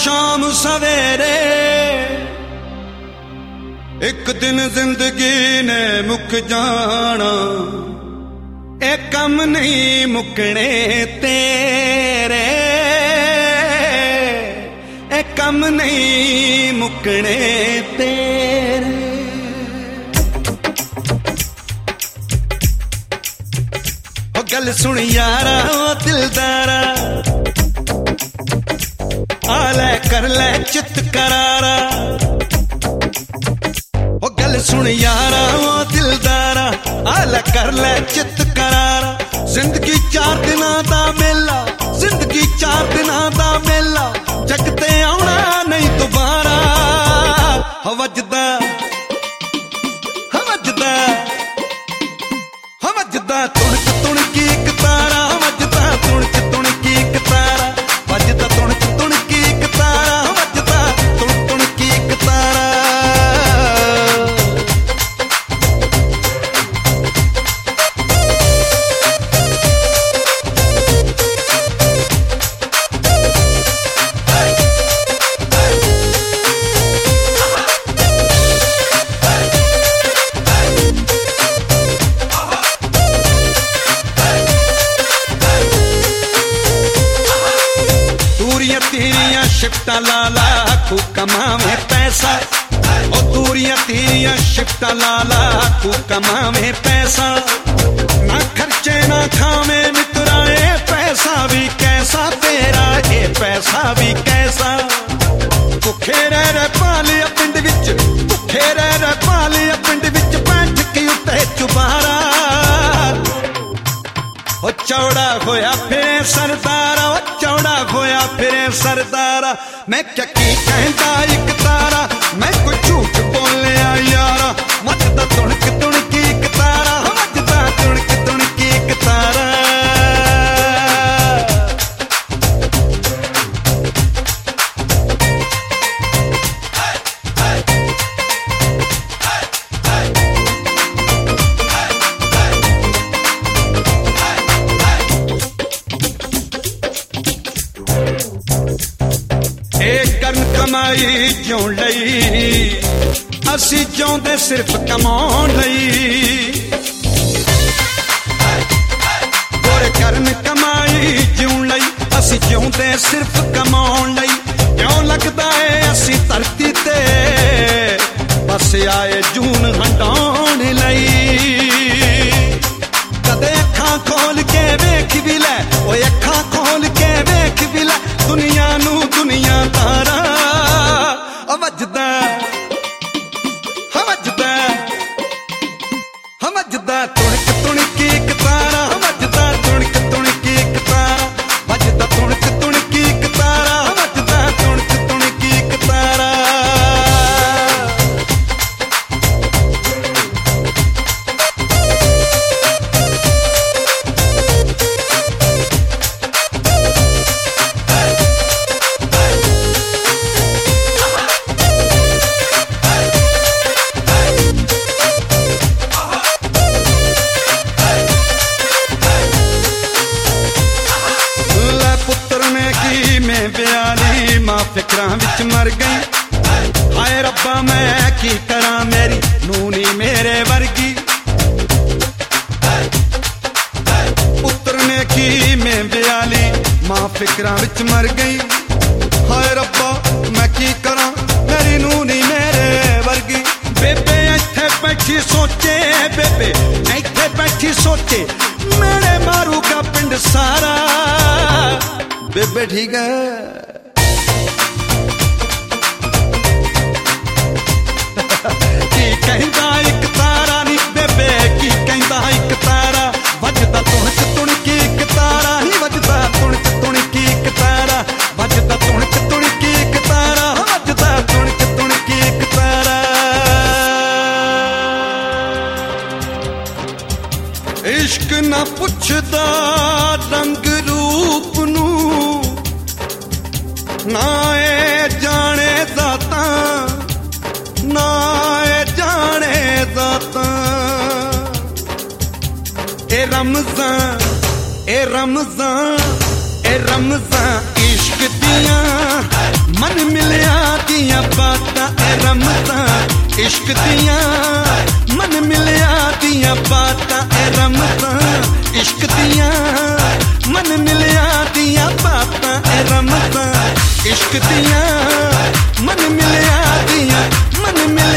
शाम सवेरे एक दिन जिंदगी ने मुक जाना, ए कम नहीं मुकने तेरे, ए कम नहीं मुकने तेरे। ओ गल सुन यारा ओ दिलदारा, आ ले कर ले चित करारा। ओ गल सुन यारा ओ दिलदारा, आ ले कर ले चित करारा। जिंदगी 4 दिनां दा मेला, जिंदगी 4 दिनां दा मेला, जगते आउणा नहीं दोबारा। वजदा वजदा वजदा तुणक तुणकी इक तारा, वजदा तुणक तुणकी इक तारा, वजदा तुणक तुणकी इक तारा, वजदा तुणक तुणकी इक तारा। तेरिया शिफ्टा लाला तू कमावे पैसा, ओ दूरियां तेरिया शिफ्टा लाला तू कमावे पैसा। ना खर्चे ना खावे मित्राए, पैसा भी कैसा तेरा, ये पैसा भी कैसा। भुखे रह पालिया पिंड विच, भुखे रह पालिया पिंड विच, बैठ के उत्ते चुबारा। ओ चौड़ा होया फिरे सरदारा, ओ चौड़ा होया फिरे सरदारा। मैं क्या की कहता एक तारा, मैं कुछ झूठ बोलिया यारा। वजदा तुणक तुणकी एक तारा, वजदा तुणक तुणकी एक तारा। कमाई क्यों लई, असी जिउंदे सिर्फ कमाउण लई। गोरे करन कमाई जिउण लई, असी जिउंदे सिर्फ कमाउण लई। क्यों लगदा है असी धरती ते बस आए जून हंडाउण लई। कदे अखां खोल के वेख भी लै, ओए अखां खोल के वेख भी लै, दुनिया नू दुनिया तारा। वजदा वजदा वजदा तुणक तुणकी इक तारा, वजदा तुणक तुणकी इक तारा, वजदा तुणक तुणकी इक तारा, वजदा तुणक तुणकी इक तारा। फिक्रां विच मर गई, हाय रब्बा मैं की करा, मेरी नूनी मेरे वर्गी। पुत्र ने की मैं ब्याली, मां फिक्रां विच मर गई, हाय रब्बा मैं की करा, मेरी नूनी मेरे वर्गी। बेबे इत्थे बैठी सोचे, बेबे इत्थे बैठी सोचे, मेरे मारूगा पिंड सारा। बेबे ठीक है की कहंदा एक तारा नी, बेबे की कहंदा एक तारा। वजदा तुणक तुणकी एक तारा, ही वजदा तुणक तुणकी एक तारा, वजदा तुणक तुणकी एक तारा, वजदा तुणक तुणकी एक तारा। इश्क ना पुछदा रंग रूप नू, ना ए जाने दाता, ना ए जाने दाता। ए रमजान ए रमजान ए रमजान इश्क दियां मन मिलिया दियां बातां ए रमतां इश्क दियां, मन मिलिया दियां बातां ए रमतां इश्क दियां, मन मिलिया दियां बातां ए रमतां इश्क दियां, मन मिलिया दियां, मन मिलिया